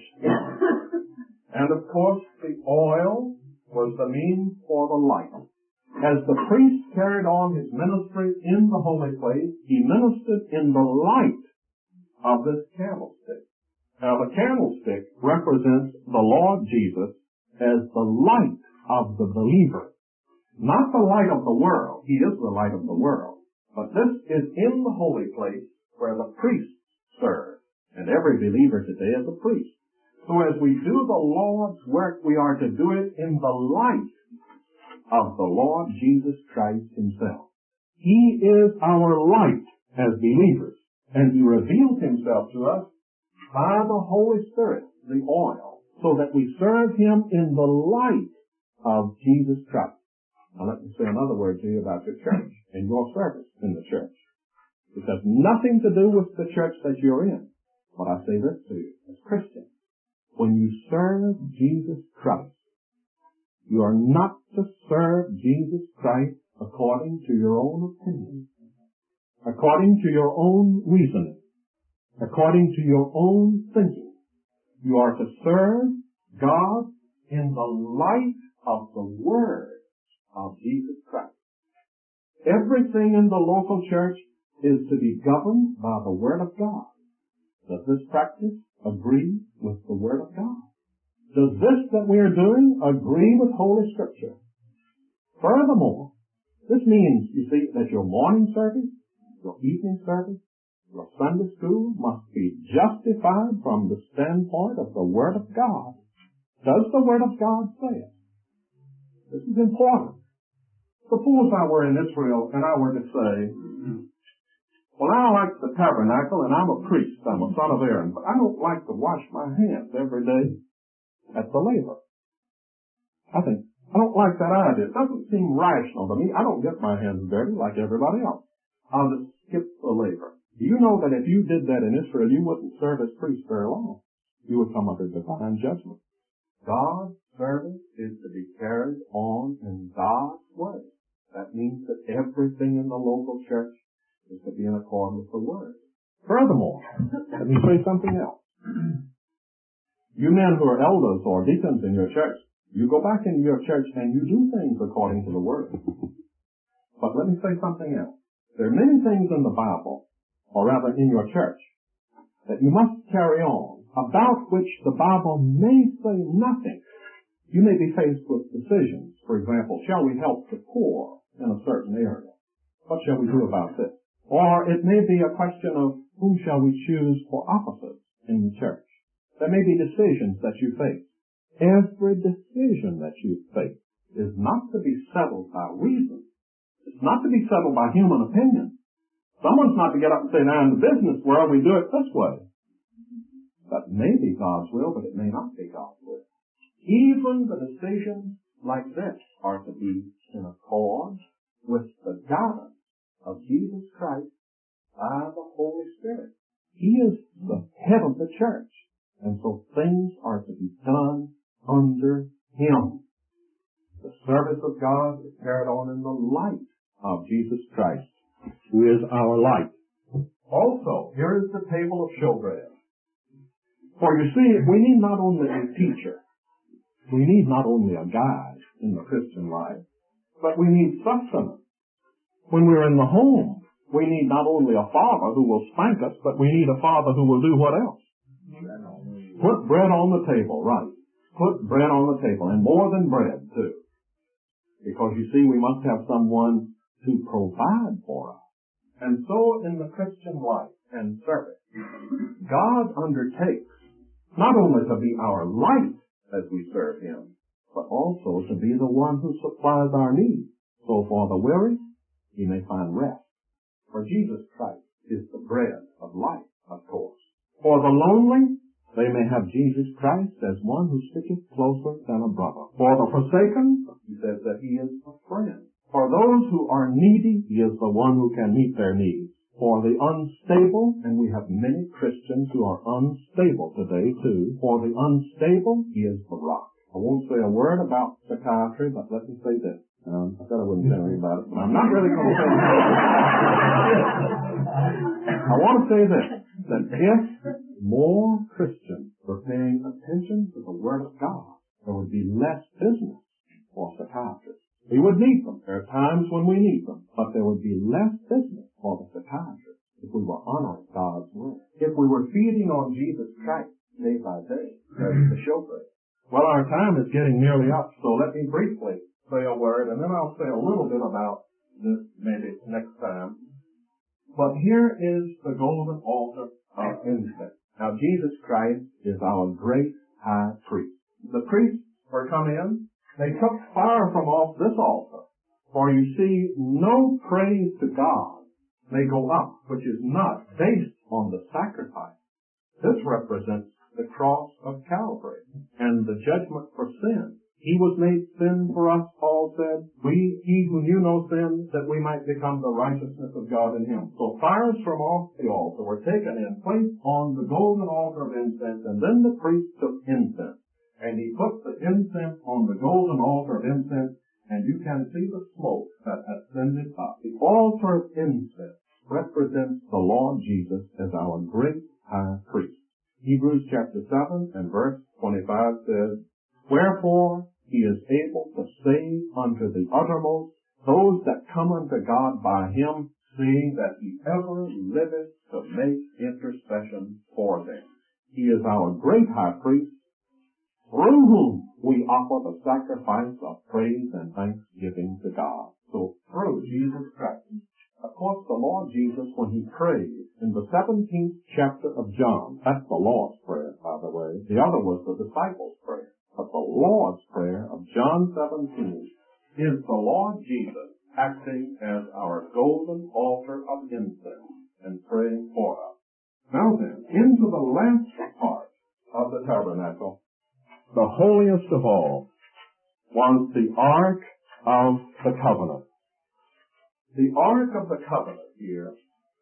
And of course, the oil was the means for the light. As the priest carried on his ministry in the holy place, he ministered in the light of this candlestick. Now, the candlestick represents the Lord Jesus as the light of the believer. Not the light of the world. He is the light of the world. But this is in the holy place where the priests serve. And every believer today is a priest. So as we do the Lord's work, we are to do it in the light of the Lord Jesus Christ Himself. He is our light as believers, and He reveals Himself to us by the Holy Spirit, the oil, so that we serve Him in the light of Jesus Christ. Now let me say another word to you about your church and your service in the church. This has nothing to do with the church that you're in. But I say this to you as Christians. When you serve Jesus Christ, you are not to serve Jesus Christ according to your own opinion, according to your own reasoning, according to your own thinking. You are to serve God in the light of the Word of Jesus Christ. Everything in the local church is to be governed by the Word of God. Does this practice agree with the Word of God? Does this that we are doing agree with Holy Scripture? Furthermore, this means, you see, that your morning service, your evening service, your Sunday school must be justified from the standpoint of the Word of God. Does the Word of God say it? This is important. Suppose I were in Israel and I were to say, well, I like the tabernacle and I'm a priest, I'm a son of Aaron, but I don't like to wash my hands every day at the laver. I think, I don't like that idea. It doesn't seem rational to me. I don't get my hands dirty like everybody else. I'll just skip the laver. Do you know that if you did that in Israel, you wouldn't serve as priest very long? You would come under divine judgment. God's service is to be carried on in God's way. That means that everything in the local church is to be in accord with the Word. Furthermore, let me say something else. You men who are elders or deacons in your church, you go back into your church and you do things according to the Word. But let me say something else. There are many things in the Bible, or rather in your church, that you must carry on, about which the Bible may say nothing. You may be faced with decisions. For example, shall we help the poor in a certain area? What shall we do about this? Or it may be a question of whom shall we choose for officers in the church. There may be decisions that you face. Every decision that you face is not to be settled by reason. It's not to be settled by human opinion. Someone's not to get up and say, now in the business world we do it this way. That may be God's will, but it may not be God's will. Even the decisions like this are to be in accord with the guidance of Jesus Christ by the Holy Spirit. He is the head of the church, and so things are to be done under Him. The service of God is carried on in the light of Jesus Christ, who is our light. Also, here is the table of showbread. For you see, we need not only a teacher, we need not only a guide in the Christian life, but we need sustenance. When we're in the home, we need not only a father who will spank us, but we need a father who will do what else? Put bread on the table, right. Put bread on the table, and more than bread, too. Because, you see, we must have someone to provide for us. And so, in the Christian life and service, God undertakes not only to be our light as we serve Him, but also to be the one who supplies our needs. So for the weary, He may find rest. For Jesus Christ is the bread of life, of course. For the lonely, they may have Jesus Christ as one who sticketh closer than a brother. For the forsaken, He says that He is a friend. For those who are needy, He is the one who can meet their needs. For the unstable, and we have many Christians who are unstable today too, for the unstable, He is the rock. I won't say a word about psychiatry, but let me say this. Um, I said I wouldn't say anything about it, but I'm not really going to say anything. I want to say this, that if more Christians were paying attention to the Word of God, there would be less business for psychiatrists. We would need them. There are times when we need them, but there would be less business for the psychiatrists if we were honoring God's Word. If we were feeding on Jesus Christ day by day, as the showbread. Well, our time is getting nearly up, so let me briefly say a word, and then I'll say a little bit about this maybe next time. But here is the golden altar of incense. Now, Jesus Christ is our great high priest. The priests were come in. They took fire from off this altar. For you see, no praise to God may go up which is not based on the sacrifice. This represents the cross of Calvary and the judgment for sin. He was made sin for us, Paul said. We, he who knew no sin, that we might become the righteousness of God in Him. So fires from off the altar were taken and placed on the golden altar of incense, and then the priest took incense. And he put the incense on the golden altar of incense, and you can see the smoke that ascended up. The altar of incense represents the Lord Jesus as our great high priest. Hebrews chapter seven and verse twenty-five says, Wherefore He is able to save unto the uttermost those that come unto God by Him, seeing that He ever liveth to make intercession for them. He is our great high priest, through whom we offer the sacrifice of praise and thanksgiving to God. So through Jesus Christ. Of course, the Lord Jesus, when he prayed in the seventeenth chapter of John, that's the Lord's Prayer, by the way. The other was the disciples' prayer. But the Lord's Prayer of John seventeen is the Lord Jesus acting as our golden altar of incense and praying for us. Now then, into the last part of the tabernacle, the holiest of all, was the Ark of the Covenant. The Ark of the Covenant here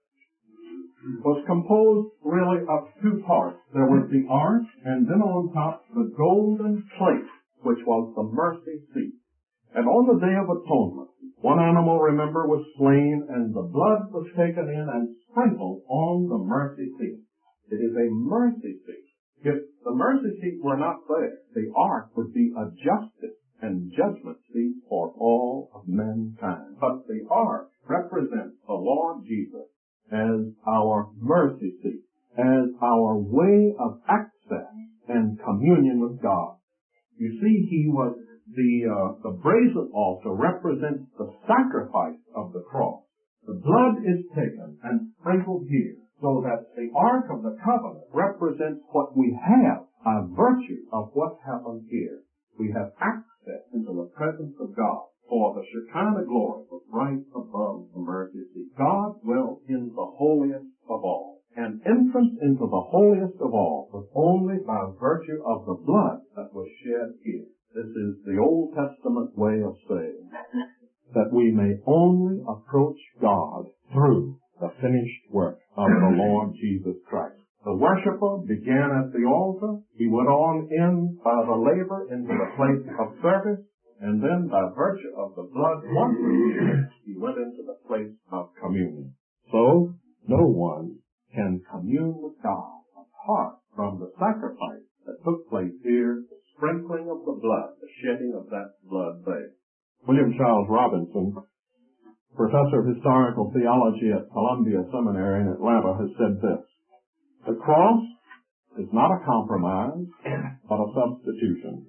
was composed really of two parts. There was the Ark, and then on top the golden plate, which was the mercy seat. And on the Day of Atonement, one animal, remember, was slain, and the blood was taken in and sprinkled on the mercy seat. It is a mercy seat. If the mercy seat were not there, the Ark would be a justice and judgment seat for all of mankind. But the Ark represents the Lord Jesus as our mercy seat, as our way of access and communion with God. You see, he was the uh, the brazen altar represents the sacrifice of the cross. The blood is taken and sprinkled here, so that the Ark of the Covenant represents what we have by virtue of what happened here. We have access into the presence of God, for the Shekinah glory was right above the mercy seat. God dwelt in the holiest of all, and entrance into the holiest of all was only by virtue of the blood that was shed here. This is the Old Testament way of saying that we may only approach God through the finished work of the Lord Jesus Christ. The worshiper began at the altar. He went on in by the laver into the place of service, and then by virtue of the blood once again, he went into the place of communion. So, no one can commune with God apart from the sacrifice that took place here, the sprinkling of the blood, the shedding of that blood there. William Charles Robinson, professor of historical theology at Columbia Seminary in Atlanta, has said this: the cross is not a compromise, but a substitution.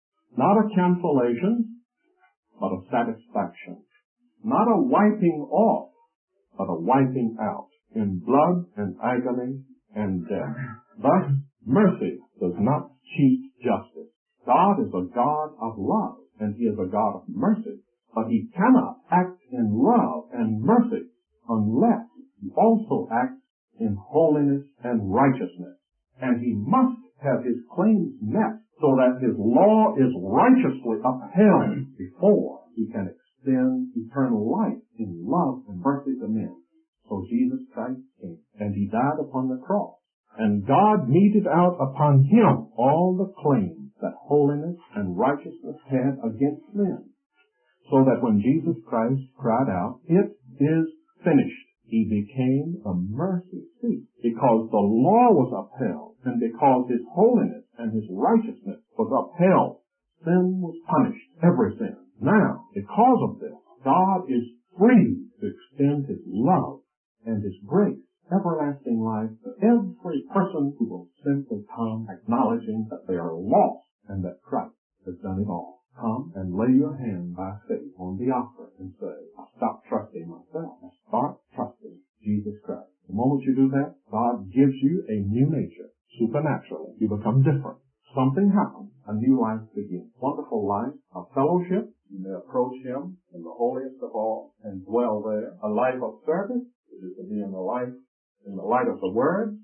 Not a cancellation, but a satisfaction. Not a wiping off, but a wiping out in blood and agony and death. Thus, mercy does not cheat justice. God is a God of love, and he is a God of mercy. But he cannot act in love and mercy unless he also acts in holiness and righteousness. And he must have his claims met so that his law is righteously upheld before he can extend eternal life in love and mercy to men. So Jesus Christ came, and he died upon the cross. And God meted out upon him all the claims that holiness and righteousness had against men. So that when Jesus Christ cried out, "It is finished," he became a mercy seat, because the law was upheld, and because his holiness and his righteousness was upheld. Sin was punished, every sin. Now, because of this, God is free to extend his love and his grace, everlasting life, to every person who will simply come acknowledging that they are lost and that Christ has done it all. Come and lay your hand by faith on the altar and say, "I stop trusting myself. I start trusting Jesus Christ." The moment you do that, God gives you a new nature. Supernaturally, you become different. Something happens. A new life begins. Wonderful life of fellowship. You may approach him in the holiest of all and dwell there. A life of service, which is to be in the life, in the light of the Word.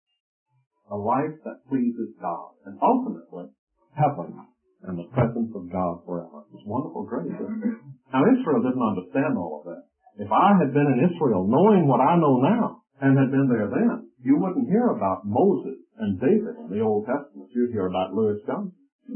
A life that pleases God. And ultimately, heaven and the presence of God forever. It's wonderful grace, isn't it? Now, Israel didn't understand all of that. If I had been in Israel knowing what I know now and had been there then, you wouldn't hear about Moses and David in the Old Testament. You'd hear about Louis Johnson.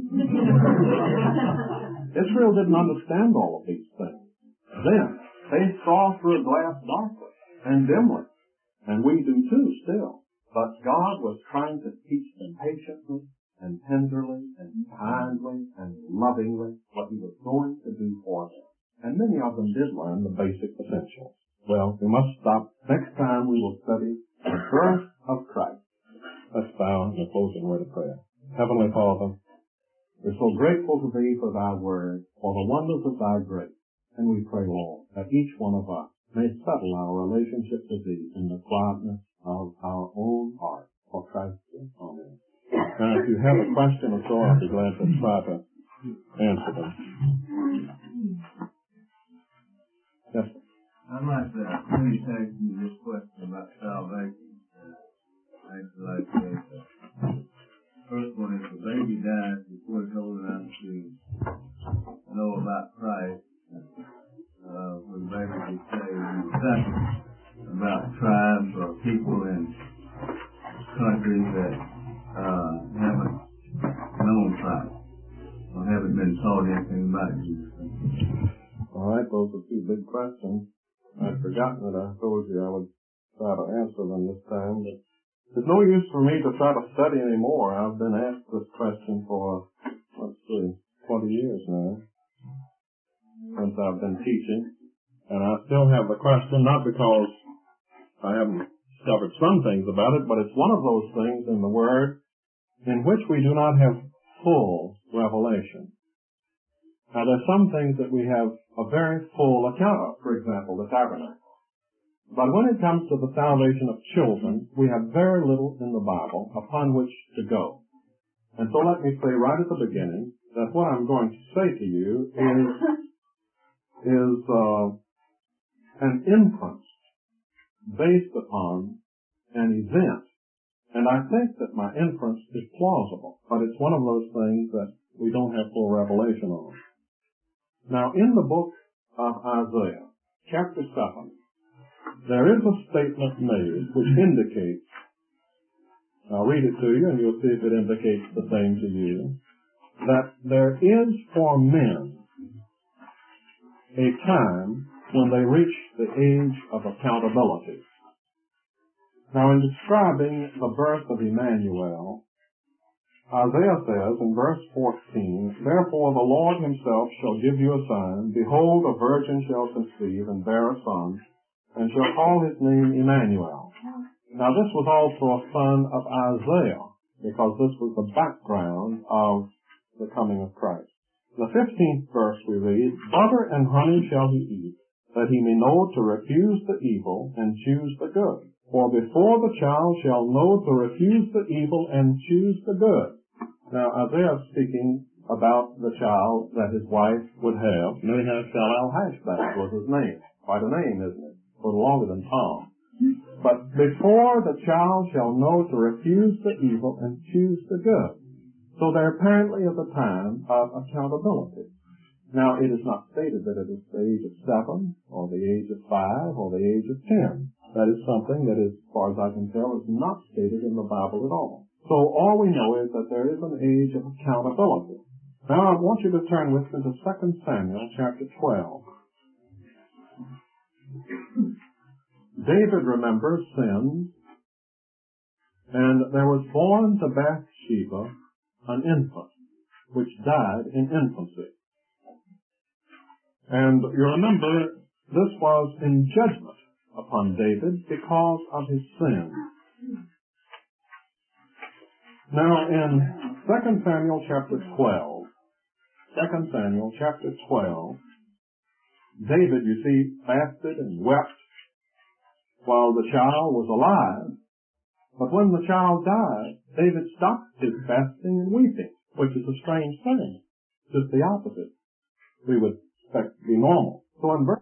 Israel didn't understand all of these things. Then, they saw through a glass darkly and dimly. And we do too still. But God was trying to teach them patiently and tenderly and kindly and lovingly what he was going to do for them. And many of them did learn the basic essentials. Well, we must stop. Next time we will study the birth of Christ. Let's bow in a closing word of prayer. Heavenly Father, We're so grateful to Thee for Thy word, for the wonders of Thy grace. And we pray, Lord, that each one of us may settle our relationship to Thee in the quietness of our own heart. For Christ's sake. Amen. Now, if you have a question or so, I'll be glad to try to answer them. Yes, sir. I'd like to finish asking you this question about salvation. Uh, actually, like this. Uh, first one is, the baby dies before it's old enough to know about Christ. Uh, when the baby is saved. And second, about tribes or people in countries that uh, haven't known Christ or haven't been taught anything about Jesus. All right, those are two big questions. I'd forgotten that I told you I would try to answer them this time, but there's no use for me to try to study anymore. I've been asked this question for, let's see, twenty years now, since I've been teaching, and I still have the question, not because I haven't discovered some things about it, but it's one of those things in the Word in which we do not have full revelation. Now, there's some things that we have a very full account of, for example, the tabernacle. But when it comes to the salvation of children, we have very little in the Bible upon which to go. And so let me say right at the beginning that what I'm going to say to you is, is uh, an inference based upon an event. And I think that my inference is plausible, but it's one of those things that we don't have full revelation on. Now, in the book of Isaiah, chapter seven, there is a statement made which indicates, I'll read it to you and you'll see if it indicates the same to you, that there is for men a time when they reach the age of accountability. Now, in describing the birth of Emmanuel, Isaiah says in verse fourteen, "Therefore the Lord himself shall give you a sign. Behold, a virgin shall conceive and bear a son, and shall call his name Emmanuel." Now, this was also a son of Isaiah, because this was the background of the coming of Christ. The fifteenth verse we read, "Butter and honey shall he eat, that he may know to refuse the evil and choose the good. For before the child shall know to refuse the evil and choose the good." Now, Isaiah is speaking about the child that his wife would have. Nehushtan Hashbaz was his name. Quite a name, isn't it? A little longer than Tom. But before the child shall know to refuse the evil and choose the good. So there apparently is a time of accountability. Now, it is not stated that it is the age of seven, or the age of five, or the age of ten. That is something that, as far as I can tell, is not stated in the Bible at all. So all we know is that there is an age of accountability. Now, I want you to turn with me to Second Samuel chapter twelve. David, remember, sinned, and there was born to Bathsheba an infant, which died in infancy. And you remember, this was in judgment upon David because of his sin. Now, in Second Samuel chapter twelve, Second Samuel chapter twelve, David, you see, fasted and wept while the child was alive. But when the child died, David stopped his fasting and weeping, which is a strange thing. Just the opposite we would expect to be normal. So in verse